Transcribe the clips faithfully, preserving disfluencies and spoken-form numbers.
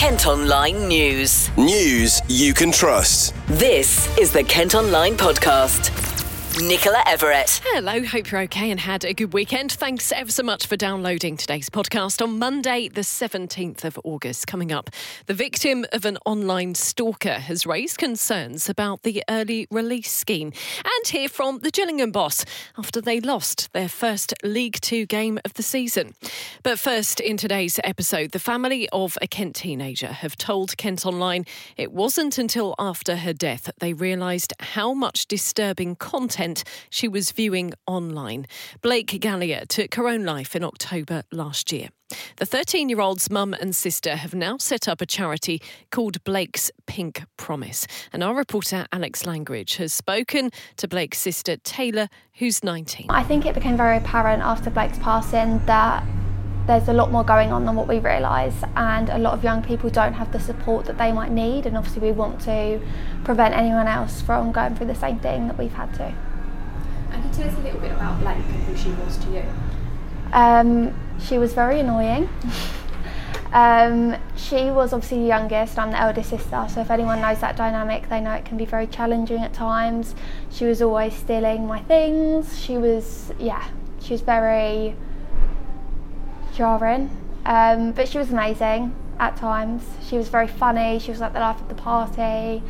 Kent Online News. News you can trust. This is the Kent Online Podcast. Nicola Everett. Hello, hope you're okay and had a good weekend. Thanks ever so much for downloading today's podcast on Monday, the seventeenth of August. Coming up, the victim of an online stalker has raised concerns about the early release scheme. And hear from the Gillingham boss after they lost their first League Two game of the season. But first, in today's episode, the family of a Kent teenager have told Kent Online it wasn't until after her death that they realised how much disturbing content she was viewing online. Blake Gallier took her own life in October last year. The thirteen-year-old's mum and sister have now set up a charity called Blake's Pink Promise. And our reporter Alex Langridge has spoken to Blake's sister Taylor, who's nineteen. I think it became very apparent after Blake's passing that there's a lot more going on than what we realise, and a lot of young people don't have the support that they might need, and obviously we want to prevent anyone else from going through the same thing that we've had to. And can you tell us a little bit about Blake and who she was to you? Um, she was very annoying. um, she was obviously the youngest, I'm the eldest sister, so if anyone knows that dynamic, they know it can be very challenging at times. She was always stealing my things. She was, yeah, she was very jarring, um, but she was amazing at times. She was very funny. She was like the life of the party.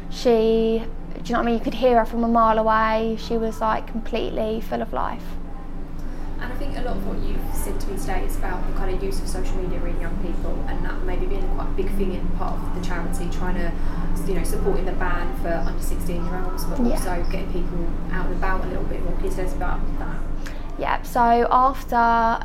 She, do you know what I mean? You could hear her from a mile away. She was like completely full of life. And I think a lot of what you've said to me today is about the kind of use of social media in young people, and that maybe being quite a big thing in part of the charity, trying to, you know, supporting the ban for under sixteen year olds, but yeah. also getting people out and about a little bit more. Can you tell us about that? Yeah, so after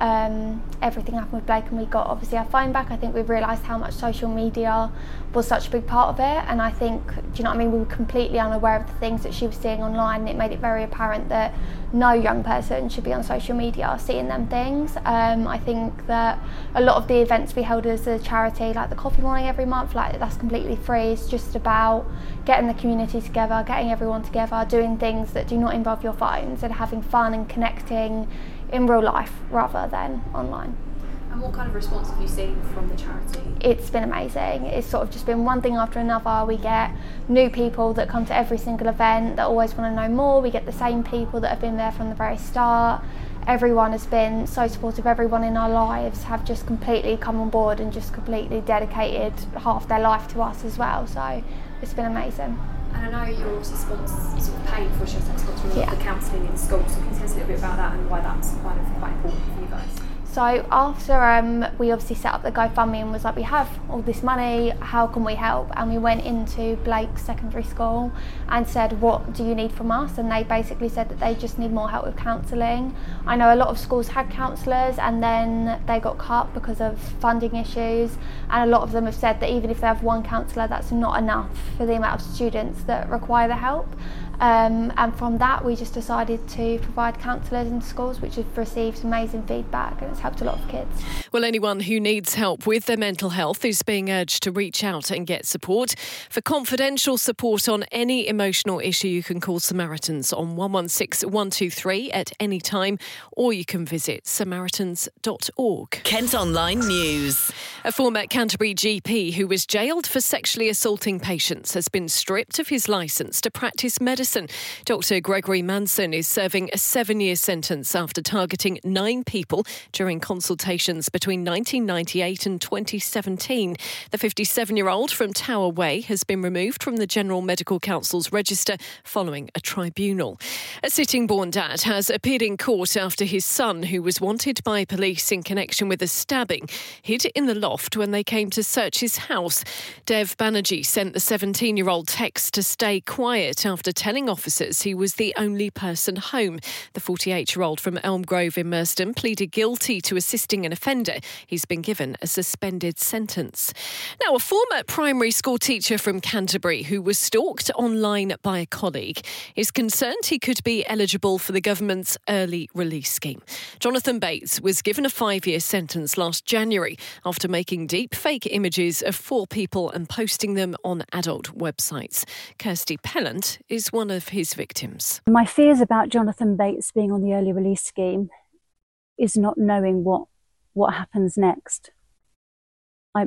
um, everything happened with Blake and we got obviously our phone back, I think we realised how much social media was such a big part of it, and I think, do you know what I mean, we were completely unaware of the things that she was seeing online, and it made it very apparent that no young person should be on social media seeing them things. Um, I think that a lot of the events we held as a charity, like the coffee morning every month, like that's completely free. It's just about getting the community together, getting everyone together, doing things that do not involve your phones, and having fun and connecting in real life rather than online. And what kind of response have you seen from the charity? It's been amazing. It's sort of just been one thing after another. We get new people that come to every single event that always want to know more. We get the same people that have been there from the very start. Everyone has been so supportive. Everyone in our lives have just completely come on board and just completely dedicated half their life to us as well. So it's been amazing. And I know you're also sponsors, sort of paying for Sheffield sponsoring yeah. the counselling in schools, so can you tell us a little bit about that and why that's kind of quite important for you guys? So after um, we obviously set up the GoFundMe and was like, we have all this money, how can we help? And we went into Blake's secondary school and said, what do you need from us? And they basically said that they just need more help with counselling. I know a lot of schools had counsellors and then they got cut because of funding issues, and a lot of them have said that even if they have one counsellor, that's not enough for the amount of students that require the help. Um, and from that we just decided to provide counsellors in schools, which have received amazing feedback, and it's helped a lot of kids. Well, anyone who needs help with their mental health is being urged to reach out and get support. For confidential support on any emotional issue, you can call Samaritans on one one six one two three at any time, or you can visit samaritans dot org. Kent Online News. A former Canterbury G P who was jailed for sexually assaulting patients has been stripped of his licence to practice medicine. Doctor Gregory Manson is serving a seven-year sentence after targeting nine people during consultations between nineteen ninety-eight and twenty seventeen. The fifty-seven-year-old from Tower Way has been removed from the General Medical Council's register following a tribunal. A Sittingbourne dad has appeared in court after his son, who was wanted by police in connection with a stabbing, hid in the loft when they came to search his house. Dev Banerjee sent the seventeen-year-old text to stay quiet after telling officers he was the only person home. The forty-eight-year-old from Elm Grove in Merstham pleaded guilty to assisting an offender. He's been given a suspended sentence. Now, a former primary school teacher from Canterbury who was stalked online by a colleague is concerned he could be eligible for the government's early release scheme. Jonathan Bates was given a five-year sentence last January after making deep fake images of four people and posting them on adult websites. Kirsty Pellant is one of his victims. My fears about Jonathan Bates being on the early release scheme is not knowing what what happens next. I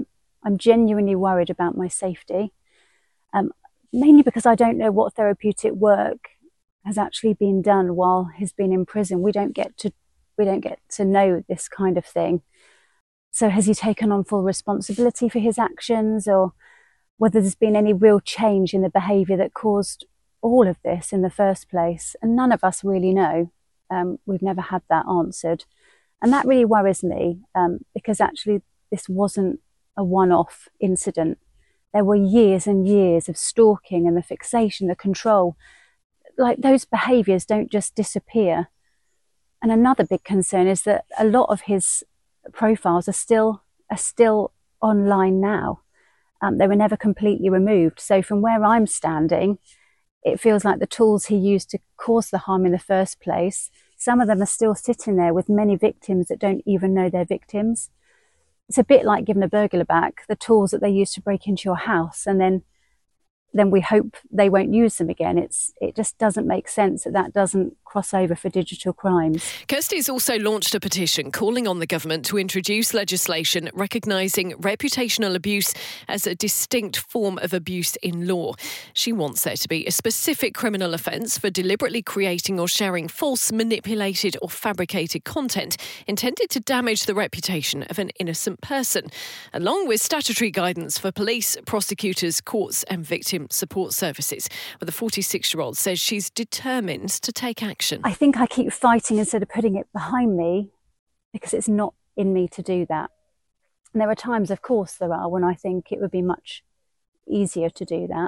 I'm genuinely worried about my safety, um, mainly because I don't know what therapeutic work has actually been done while he's been in prison. We don't get to we don't get to know this kind of thing. So has he taken on full responsibility for his actions, or whether there's been any real change in the behaviour that caused all of this in the first place? And none of us really know. Um, we've never had that answered. And that really worries me, um, because actually this wasn't a one-off incident. There were years and years of stalking and the fixation, the control. Like, those behaviours don't just disappear. And another big concern is that a lot of his profiles are still are still online now. Um, they were never completely removed. So from where I'm standing, it feels like the tools he used to cause the harm in the first place, some of them are still sitting there with many victims that don't even know they're victims. It's a bit like giving a burglar back the tools that they used to break into your house, and then then we hope they won't use them again. It's it just doesn't make sense that that doesn't cross over for digital crimes. Kirsty's also launched a petition calling on the government to introduce legislation recognising reputational abuse as a distinct form of abuse in law. She wants there to be a specific criminal offence for deliberately creating or sharing false, manipulated or fabricated content intended to damage the reputation of an innocent person, along with statutory guidance for police, prosecutors, courts and victim support services. But the forty-six-year-old says she's determined to take action. I think I keep fighting instead of putting it behind me, because it's not in me to do that. And there are times, of course there are, when I think it would be much easier to do that.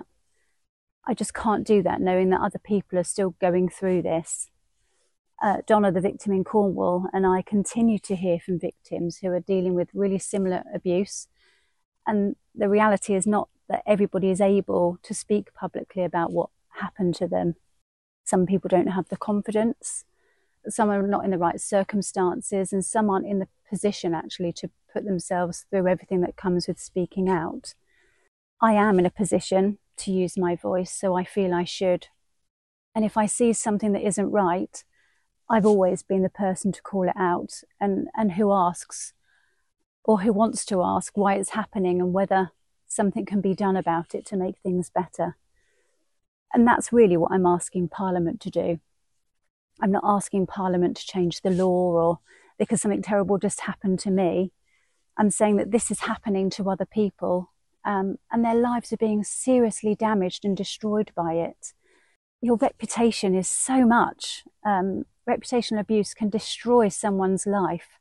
I just can't do that knowing that other people are still going through this. Uh, Donna, the victim in Cornwall, and I continue to hear from victims who are dealing with really similar abuse. And the reality is not that everybody is able to speak publicly about what happened to them. Some people don't have the confidence, some are not in the right circumstances, and some aren't in the position actually to put themselves through everything that comes with speaking out. I am in a position to use my voice, so I feel I should. And if I see something that isn't right, I've always been the person to call it out, and, and who asks, or who wants to ask why it's happening and whether something can be done about it to make things better. And that's really what I'm asking Parliament to do. I'm not asking Parliament to change the law or because something terrible just happened to me. I'm saying that this is happening to other people, um, and their lives are being seriously damaged and destroyed by it. Your reputation is so much. Um, reputational abuse can destroy someone's life.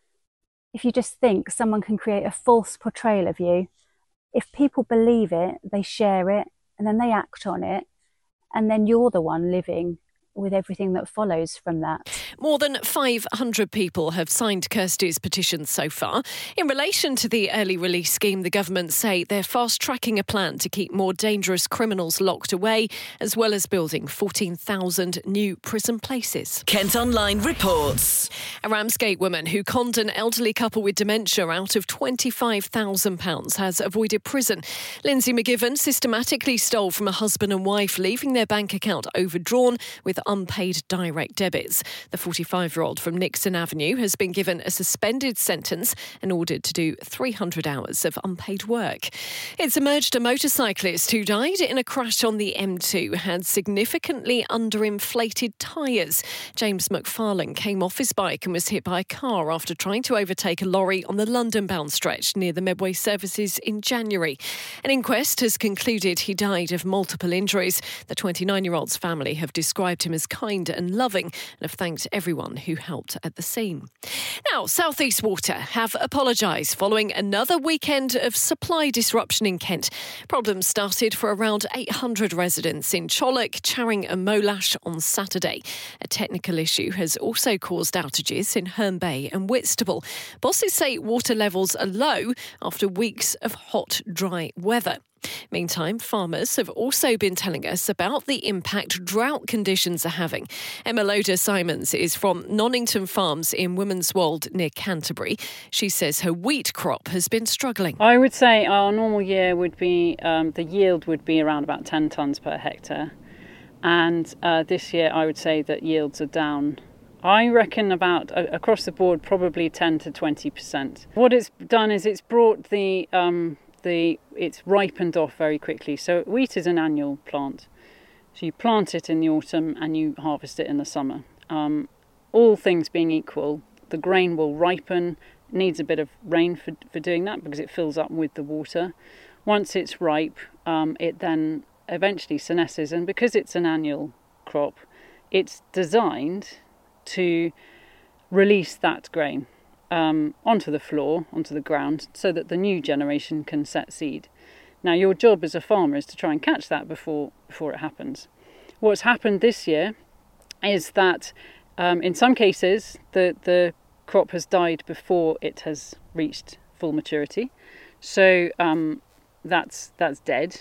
If you just think someone can create a false portrayal of you, if people believe it, they share it, and then they act on it, and then you're the one living with everything that follows from that. More than five hundred people have signed Kirsty's petition so far. In relation to the early release scheme, the government say they're fast-tracking a plan to keep more dangerous criminals locked away, as well as building fourteen thousand new prison places. Kent Online reports. A Ramsgate woman who conned an elderly couple with dementia out of twenty-five thousand pounds has avoided prison. Lindsay McGiven systematically stole from a husband and wife, leaving their bank account overdrawn with unpaid direct debits. The forty-five-year-old from Nixon Avenue has been given a suspended sentence and ordered to do three hundred hours of unpaid work. It's emerged a motorcyclist who died in a crash on the M two had significantly underinflated tyres. James McFarlane came off his bike and was hit by a car after trying to overtake a lorry on the London-bound stretch near the Medway services in January. An inquest has concluded he died of multiple injuries. The twenty-nine-year-old's family have described him as kind and loving and have thanked everyone who helped at the scene. Now, South East Water have apologised following another weekend of supply disruption in Kent. Problems started for around eight hundred residents in Chollock, Charing and Molash on Saturday. A technical issue has also caused outages in Herne Bay and Whitstable. Bosses say water levels are low after weeks of hot, dry weather. Meantime, farmers have also been telling us about the impact drought conditions are having. Emma Loder-Simons is from Nonnington Farms in Women's Wold near Canterbury. She says her wheat crop has been struggling. I would say our normal year would be, um, the yield would be around about ten tonnes per hectare. And uh, this year I would say that yields are down. I reckon about, uh, across the board, probably ten to twenty percent. What it's done is it's brought the um, the it's ripened off very quickly. So wheat is an annual plant. So you plant it in the autumn and you harvest it in the summer. Um, all things being equal, the grain will ripen, needs a bit of rain for, for doing that because it fills up with the water. Once it's ripe, um, it then eventually senesces, and because it's an annual crop, it's designed to release that grain um, onto the floor, onto the ground, so that the new generation can set seed. Now, your job as a farmer is to try and catch that before before it happens. What's happened this year is that um, in some cases the the crop has died before it has reached full maturity, so um, that's that's dead.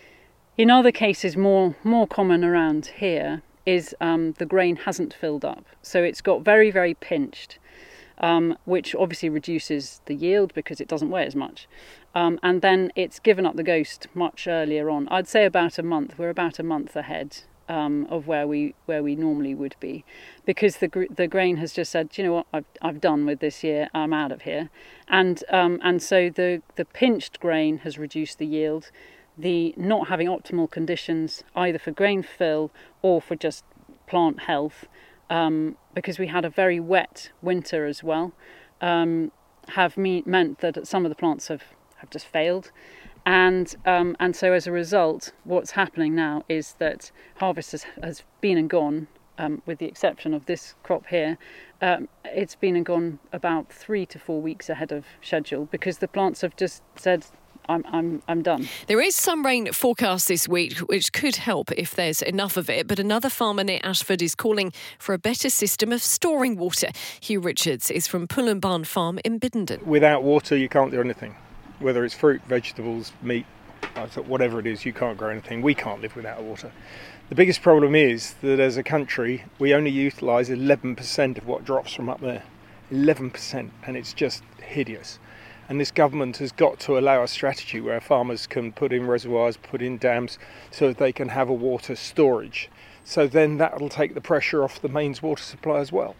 In other cases, more more common around here, is um, the grain hasn't filled up, so it's got very very pinched, um, which obviously reduces the yield because it doesn't weigh as much, um, and then it's given up the ghost much earlier on. I'd say about a month. We're about a month ahead um, of where we where we normally would be, because the gr- the grain has just said, you know what, I've I've done with this year. I'm out of here, and um, and so the the pinched grain has reduced the yield. The not having optimal conditions either for grain fill or for just plant health, um, because we had a very wet winter as well, um, have me- meant that some of the plants have, have just failed. And um, and so as a result, what's happening now is that harvest has, has been and gone, um, with the exception of this crop here. Um, it's been and gone about three to four weeks ahead of schedule because the plants have just said, I'm I'm I'm done. There is some rain forecast this week, which could help if there's enough of it. But another farmer near Ashford is calling for a better system of storing water. Hugh Richards is from Pull and Barn Farm in Biddenden. Without water, you can't do anything. Whether it's fruit, vegetables, meat, whatever it is, you can't grow anything. We can't live without water. The biggest problem is that as a country, we only utilise eleven percent of what drops from up there. eleven percent, and it's just hideous. And this government has got to allow a strategy where farmers can put in reservoirs, put in dams, so that they can have a water storage. So then that will take the pressure off the mains water supply as well.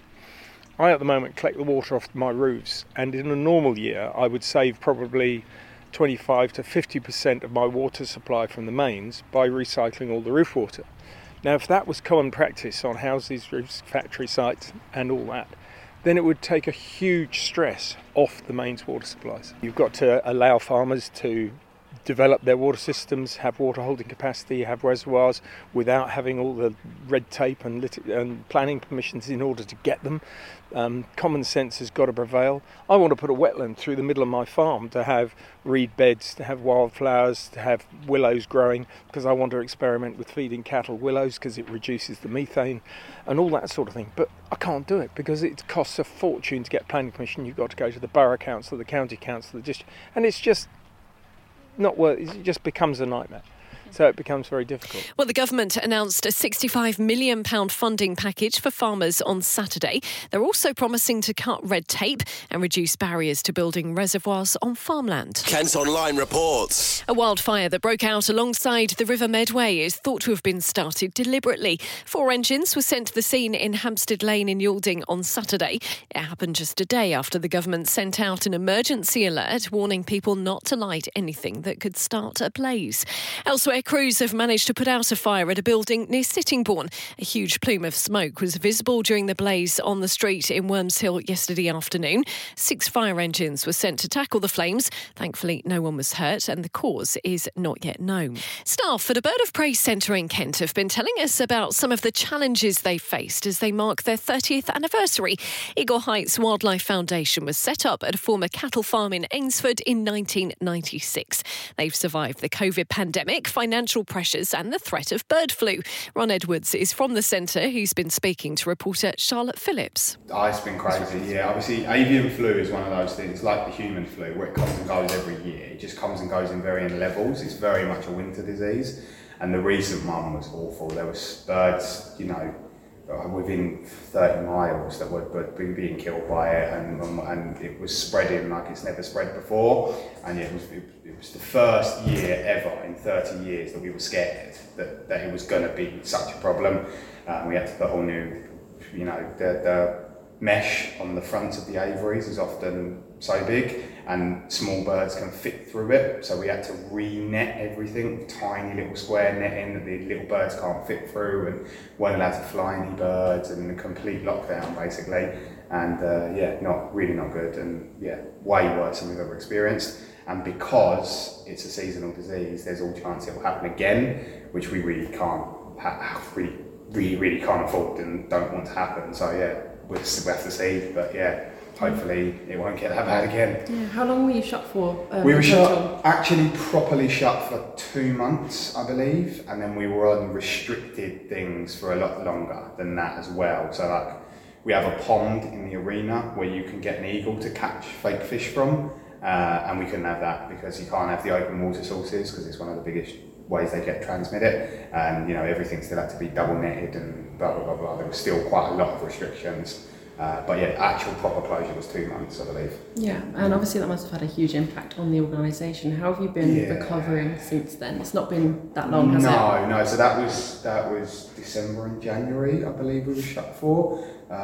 I at the moment collect the water off my roofs, and in a normal year I would save probably twenty-five to fifty percent of my water supply from the mains by recycling all the roof water. Now if that was common practice on houses, roofs, factory sites and all that, then it would take a huge stress off the mains water supplies. You've got to allow farmers to develop their water systems, have water holding capacity, have reservoirs without having all the red tape and, lit- and planning permissions in order to get them. Um, common sense has got to prevail. I want to put a wetland through the middle of my farm to have reed beds, to have wildflowers, to have willows growing, because I want to experiment with feeding cattle willows because it reduces the methane and all that sort of thing. But I can't do it because it costs a fortune to get planning permission. You've got to go to the borough council, the county council, the district, and it's just not worth it. It just becomes a nightmare. So it becomes very difficult. Well, the government announced a sixty-five million pounds funding package for farmers on Saturday. They're also promising to cut red tape and reduce barriers to building reservoirs on farmland. Kent Online reports. A wildfire that broke out alongside the River Medway is thought to have been started deliberately. Four engines were sent to the scene in Hampstead Lane in Yalding on Saturday. It happened just a day after the government sent out an emergency alert warning people not to light anything that could start a blaze. Elsewhere, crews have managed to put out a fire at a building near Sittingbourne. A huge plume of smoke was visible during the blaze on the street in Wormshill yesterday afternoon. Six fire engines were sent to tackle the flames. Thankfully, no one was hurt and the cause is not yet known. Staff at a Bird of Prey centre in Kent have been telling us about some of the challenges they faced as they mark their thirtieth anniversary. Eagle Heights Wildlife Foundation was set up at a former cattle farm in Ainsford in nineteen ninety-six. They've survived the COVID pandemic, financial pressures and the threat of bird flu. Ron Edwards is from the centre. He's been speaking to reporter Charlotte Phillips. Oh, it's been crazy, yeah. Obviously, avian flu is one of those things, like the human flu, where it comes and goes every year. It just comes and goes in varying levels. It's very much a winter disease. And the recent one was awful. There was birds, you know, within thirty miles that were being killed by it, and, and it was spreading like it's never spread before. And it was it, it was the first year ever in thirty years that we were scared that, that it was going to be such a problem. Um, we had to put all new, you know, the, the mesh on the front of the aviaries is often so big, and small birds can fit through it. So we had to re-net everything, tiny little square netting that the little birds can't fit through, and weren't allowed to fly any birds, and a complete lockdown basically. And uh, yeah, not really not good, and yeah, way worse than we've ever experienced. And because it's a seasonal disease, there's all chance it will happen again, which we really can't, ha- really, really, really can't afford and don't want to happen. So yeah, we'll have to see, but yeah. Hopefully it won't get that bad again. Yeah. How long were you shut for? Um, we were shut, actually properly shut for two months, I believe, and then we were on restricted things for a lot longer than that as well. So like, we have a pond in the arena where you can get an eagle to catch fake fish from, uh, and we couldn't have that because you can't have the open water sources because it's one of the biggest ways they get transmitted, and you know everything still had to be double netted and blah blah blah blah. There was still quite a lot of restrictions. Uh, but yeah, actual proper closure was two months, I believe. Yeah, and obviously that must have had a huge impact on the organisation. How have you been yeah. recovering since then? It's not been that long, has no, it? No, no. So that was that was December and January, I believe we were shut for,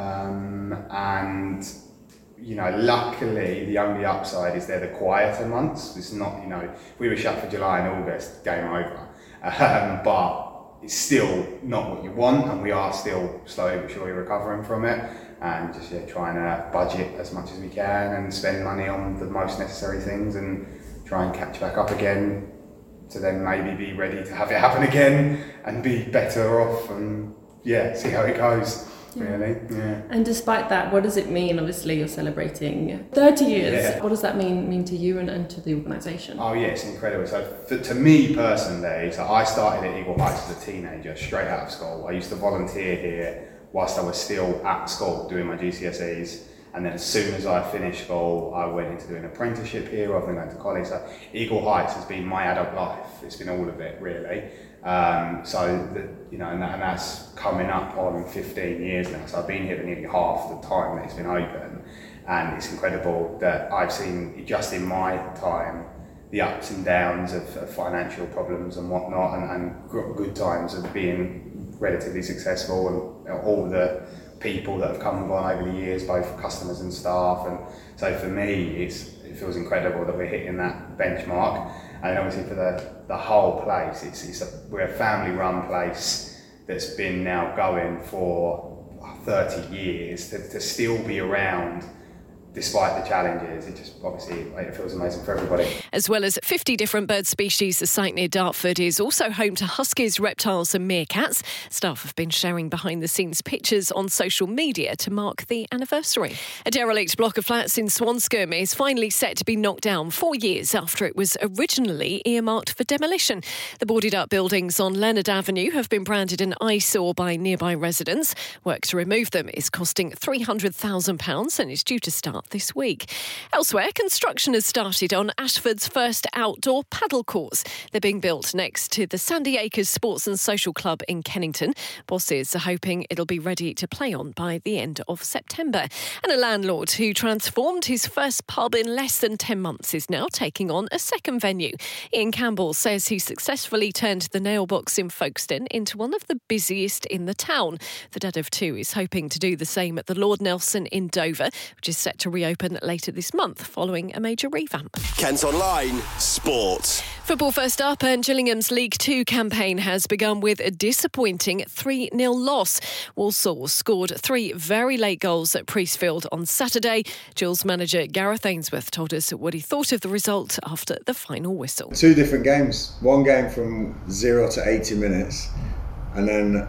um, and you know, luckily the only upside is they're the quieter months. It's not, you know, if we were shut for July and August, game over. Um, but it's still not what you want, and we are still slowly but surely recovering from it. And just yeah, trying to budget as much as we can and spend money on the most necessary things and try and catch back up again to then maybe be ready to have it happen again and be better off and yeah, see how it goes. Yeah. Really, yeah. And despite that, what does it mean? Obviously, you're celebrating thirty years. Yeah. What does that mean mean to you and, and to the organisation? Oh yeah, it's incredible. So for, to me personally, so I started at Eagle Heights as a teenager, straight out of school. I used to volunteer here whilst I was still at school doing my G C S Es, and then as soon as I finished school, I went into doing an apprenticeship here. I've been going to college. So Eagle Heights has been my adult life. It's been all of it, really. Um, so the, you know, and, that, and that's coming up on fifteen years now. So I've been here for nearly half the time that it's been open, and it's incredible that I've seen just in my time the ups and downs of, of financial problems and whatnot, and, and good times of being relatively successful, and all the people that have come and gone over the years, both customers and staff. And so for me, it's, it feels incredible that we're hitting that benchmark. And obviously for the, the whole place, it's, it's a, we're a family-run place that's been now going for thirty years, to, to still be around despite the challenges. It just obviously it feels amazing for everybody. As well as fifty different bird species, the site near Dartford is also home to huskies, reptiles and meerkats. Staff have been sharing behind-the-scenes pictures on social media to mark the anniversary. A derelict block of flats in Swanscombe is finally set to be knocked down four years after it was originally earmarked for demolition. The boarded-up buildings on Leonard Avenue have been branded an eyesore by nearby residents. Work to remove them is costing three hundred thousand pounds and is due to start this week. Elsewhere, construction has started on Ashford's first outdoor paddle courts. They're being built next to the Sandy Acres Sports and Social Club in Kennington. Bosses are hoping it'll be ready to play on by the end of September. And a landlord who transformed his first pub in less than ten months is now taking on a second venue. Ian Campbell says he successfully turned the Nail Box in Folkestone into one of the busiest in the town. The dad of two is hoping to do the same at the Lord Nelson in Dover, which is set to reopen later this month following a major revamp. Kent Online Sport. Football first up, and Gillingham's League Two campaign has begun with a disappointing three nil loss. Walsall scored three very late goals at Priestfield on Saturday. Gills manager Gareth Ainsworth told us what he thought of the result after the final whistle. Two different games. One game from zero to eighty minutes, and then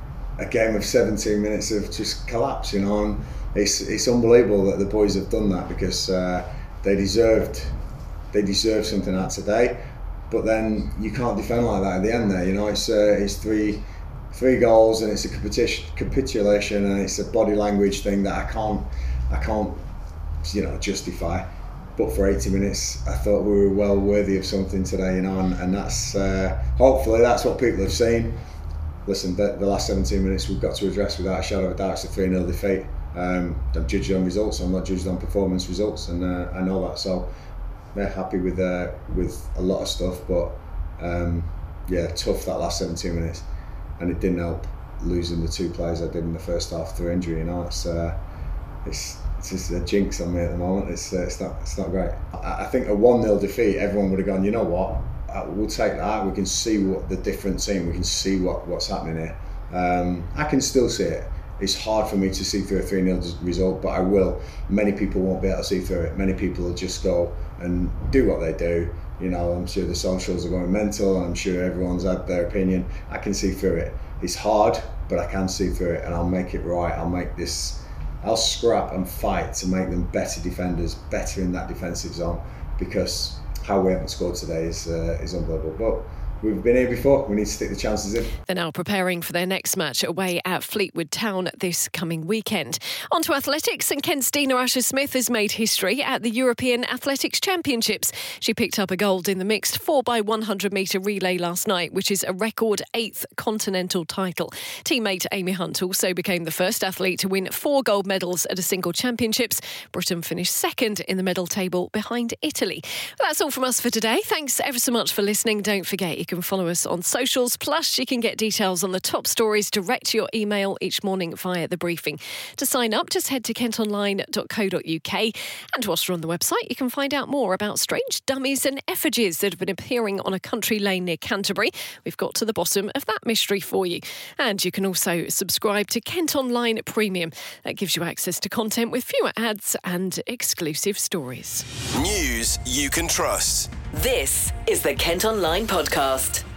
a game of seventeen minutes of just collapse, you know. And It's it's unbelievable that the boys have done that, because uh, they deserved they deserved something out today. But then you can't defend like that at the end there. You know, it's uh, it's three three goals and it's a capitu- capitulation and it's a body language thing that I can't I can't you know justify. But for eighty minutes, I thought we were well worthy of something today. You know, and, and that's uh, hopefully that's what people have seen. Listen, the, the last seventeen minutes we've got to address without a shadow of a doubt. It's a three nil defeat. Um, I'm judged on results. I'm not judged on performance results, and uh, I know that. So they're happy with uh, with a lot of stuff, but um, yeah, tough that last seventeen minutes, and it didn't help losing the two players I did in the first half through injury. You know, it's uh, it's it's just a jinx on me at the moment. It's uh, it's not it's not great. I, I think a one nil defeat, everyone would have gone, you know what, uh, we'll take that. We can see what the different team. We can see what, what's happening here. Um, I can still see it. It's hard for me to see through a three nil result, but I will. Many people won't be able to see through it. Many people will just go and do what they do. You know, I'm sure the socials are going mental, and I'm sure everyone's had their opinion. I can see through it. It's hard, but I can see through it, and I'll make it right. I'll make this. I'll scrap and fight to make them better defenders, better in that defensive zone, because how we haven't scored today is uh, is unbelievable. But we've been here before. We need to stick the chances in. They're now preparing for their next match away at Fleetwood Town this coming weekend. On to athletics, and Kent's Dina Asher-Smith has made history at the European Athletics Championships. She picked up a gold in the mixed four by one hundred metre relay last night, which is a record eighth continental title. Teammate Amy Hunt also became the first athlete to win four gold medals at a single championships. Britain finished second in the medal table behind Italy. Well, that's all from us for today. Thanks ever so much for listening. Don't forget, you can follow us on socials, plus you can get details on the top stories direct to your email each morning via the briefing. To sign up, just head to kent online dot co dot uk, and whilst you're on the website, you can find out more about strange dummies and effigies that have been appearing on a country lane near Canterbury. We've got to the bottom of that mystery for you. And you can also subscribe to Kent Online Premium. That gives you access to content with fewer ads and exclusive stories. News you can trust. This is the Kent Online Podcast.